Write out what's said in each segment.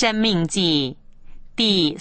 申命记第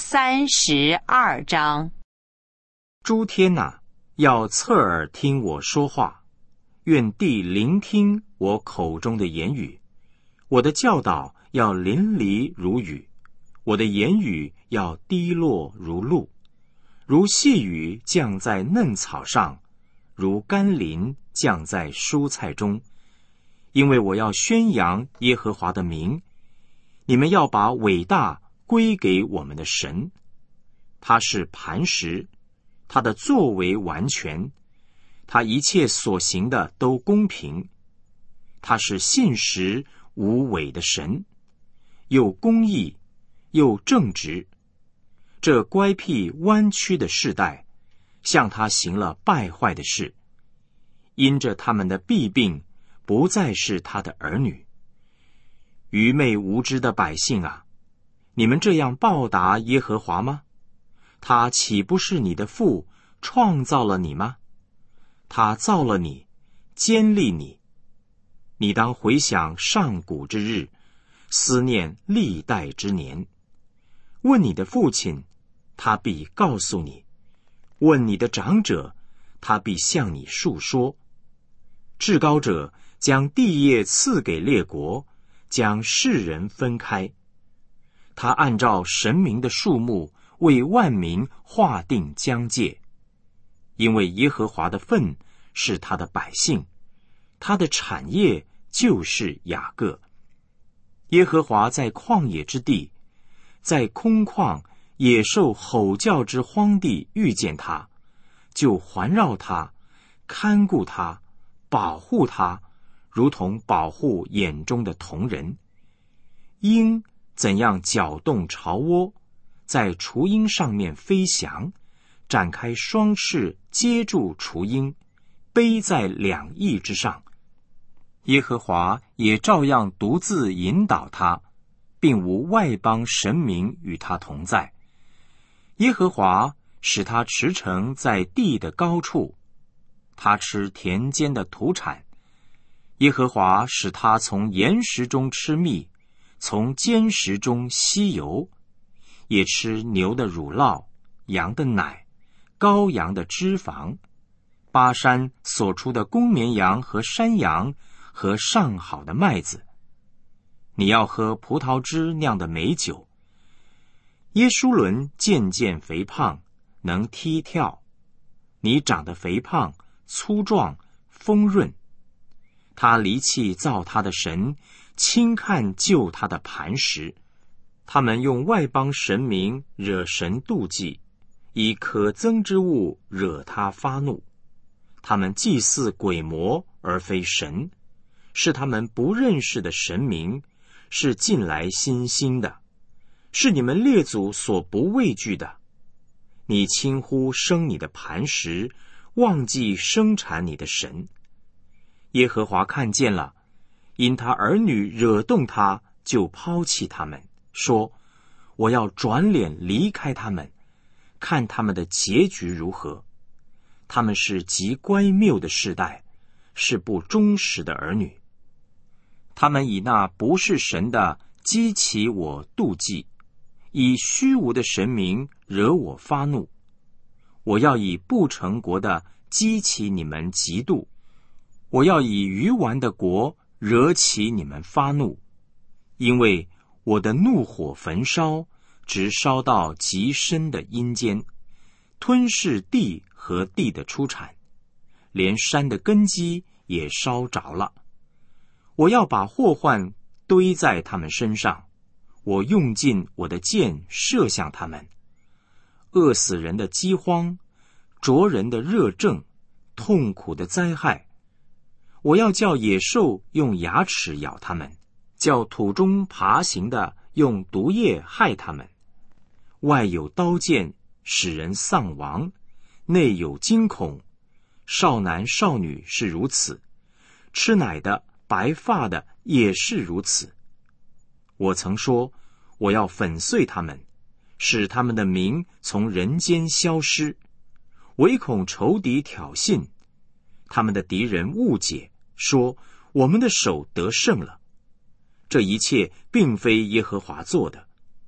32章。 诸天哪，要侧耳听我说话，愿地聆听我口中的言语。我的教导要淋漓如雨，我的言语要滴落如露，如细雨降在嫩草上，如甘霖降在蔬菜中。因为我要宣扬耶和华的名，你们要把伟大归给我们的神。他是磐石，他的作为完全，他一切所行的都公平。他是信实无伪的神，又公义又正直。这乖僻弯曲的世代，向他行了败坏的事，因着他们的弊病，不再是他的儿女。愚昧无知的百姓啊，你们这样报答耶和华吗？他岂不是你的父创造了你吗？他造了你，坚立你。你当回想上古之日，思念历代之年。问你的父亲，他必告诉你；问你的长者，他必向你述说。至高者将地业赐给列国，将世人分开。他按照神明的数目为万民划定疆界。因为耶和华的份是他的百姓，他的产业就是雅各。耶和华在旷野之地，在空旷野兽吼叫之荒地遇见他，就环绕他，看顾他，保护他，如同保护眼中的瞳人。鹰怎样搅动巢窝，在雏鹰上面飞翔，展开双翅接住雏鹰，背在两翼之上。耶和华也照样独自引导他，并无外邦神明与他同在。耶和华使他驰骋在地的高处，他吃田间的土产。耶和华使他从岩石中吃蜜，从坚石中吸油，也吃牛的乳酪，羊的奶，羔羊的脂肪，巴山所出的公绵羊和山羊和上好的麦子。你要喝葡萄汁酿的美酒。耶书伦渐渐肥胖，能踢跳。你长得肥胖，粗壮，丰润。他离弃造他的神，轻看救他的磐石。他们用外邦神明惹神妒忌，以可憎之物惹他发怒。他们祭祀鬼魔而非神，是他们不认识的神明，是近来新兴的，是你们列祖所不畏惧的。你轻忽生你的磐石，忘记生产你的神。耶和华看见了，因他儿女惹动他，就抛弃他们，说：我要转脸离开他们，看他们的结局如何。他们是极乖谬的世代，是不忠实的儿女。他们以那不是神的激起我妒忌，以虚无的神明惹我发怒。我要以不成国的激起你们嫉妒，我要以愚顽的国惹起你们发怒。因为我的怒火焚烧，直烧到极深的阴间，吞噬地和地的出产，连山的根基也烧着了。我要把祸患堆在他们身上，我用尽我的箭射向他们。饿死人的饥荒，灼人的热症，痛苦的灾害。我要叫野兽用牙齿咬他们，叫土中爬行的用毒液害他们。外有刀剑，使人丧亡；内有惊恐，少男少女是如此，吃奶的、白发的也是如此。我曾说，我要粉碎他们，使他们的名从人间消失，唯恐仇敌挑衅，他们的敌人误解，说我们的手得胜了。这一切并非耶和华做的，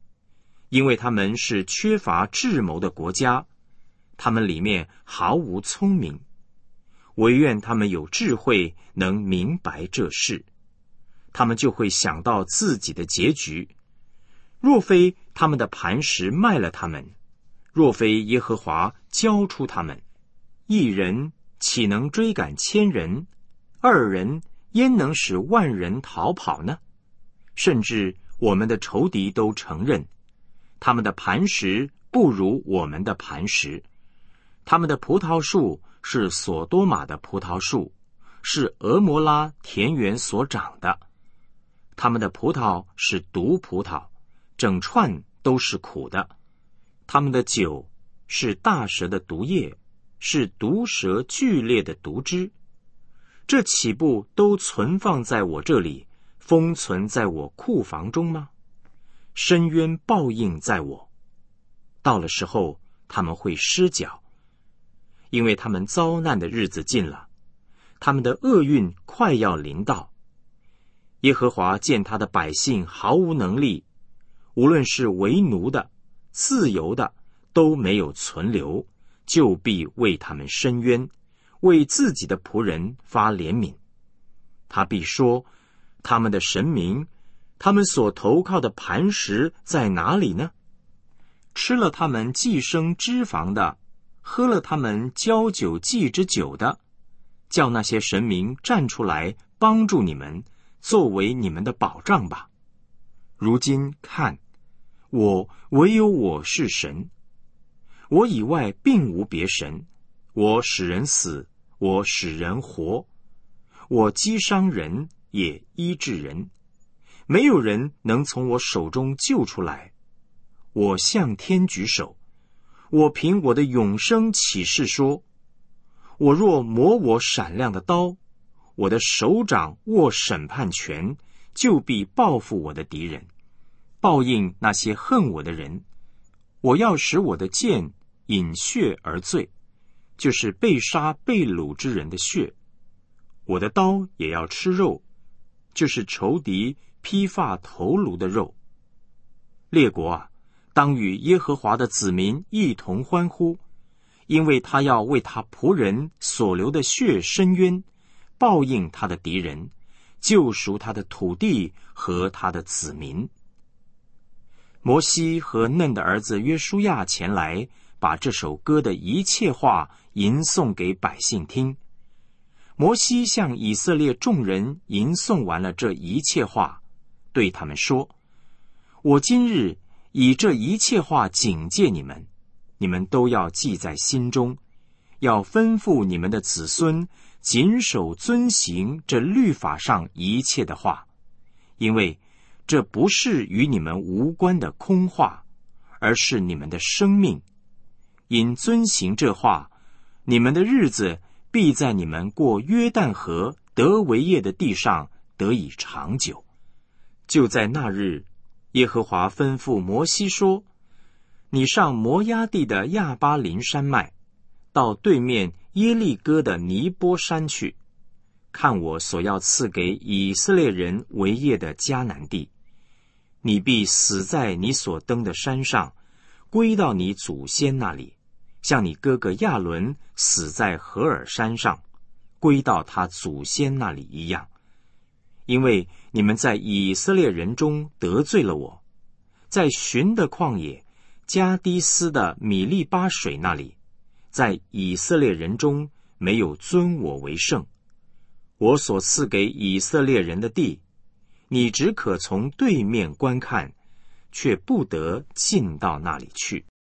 因为他们是缺乏智谋的国家，他们里面毫无聪明。唯愿他们有智慧，能明白这事，他们就会想到自己的结局。若非他们的磐石卖了他们，若非耶和华交出他们，一人岂能追赶千人？二人焉能使万人逃跑呢？甚至我们的仇敌都承认，他们的磐石不如我们的磐石，他们的葡萄树是所多玛的葡萄树，是俄摩拉田园所长的。他们的葡萄是毒葡萄，整串都是苦的。他们的酒是大蛇的毒液，是毒蛇剧烈的毒汁。这岂不都存放在我这里，封存在我库房中吗？深渊报应在我，到了时候他们会失脚，因为他们遭难的日子近了，他们的厄运快要临到。耶和华见他的百姓毫无能力，无论是为奴的、自由的，都没有存留，就必为他们伸冤，为自己的仆人发怜悯。他必说，他们的神明，他们所投靠的磐石在哪里呢？吃了他们寄生脂肪的，喝了他们浇酒祭之酒的，叫那些神明站出来帮助你们，作为你们的保障吧。如今看，唯有我是神，我以外并无别神。我使人死，我使人活，我击伤人，也医治人，没有人能从我手中救出来。我向天举手，我凭我的永生起誓说，我若磨我闪亮的刀，我的手掌握审判权，就必报复我的敌人，报应那些恨我的人。我要使我的剑饮血而醉，就是被杀被掳之人的血。我的刀也要吃肉，就是仇敌披发头颅的肉。列国啊，当与耶和华的子民一同欢呼，因为他要为他仆人所流的血伸冤，报应他的敌人，救赎他的土地和他的子民。摩西和嫩的儿子约书亚前来，把这首歌的一切话吟诵给百姓听。摩西向以色列众人吟诵完了这一切话，对他们说，我今日以这一切话警戒你们，你们都要记在心中，要吩咐你们的子孙谨守遵行这律法上一切的话，因为这不是与你们无关的空话，而是你们的生命。因遵行这话，你们的日子必在你们过约旦河得为业的地上得以长久。就在那日，耶和华吩咐摩西说，你上摩押地的亚巴琳山脉，到对面耶利哥的尼波山去，看我所要赐给以色列人为业的迦南地。你必死在你所登的山上，归到你祖先那里，像你哥哥亚伦死在何尔山上，归到他祖先那里一样。因为你们在以色列人中得罪了我，在寻的旷野加低斯的米利巴水那里，在以色列人中没有尊我为圣。我所赐给以色列人的地，你只可从对面观看，却不得进到那里去。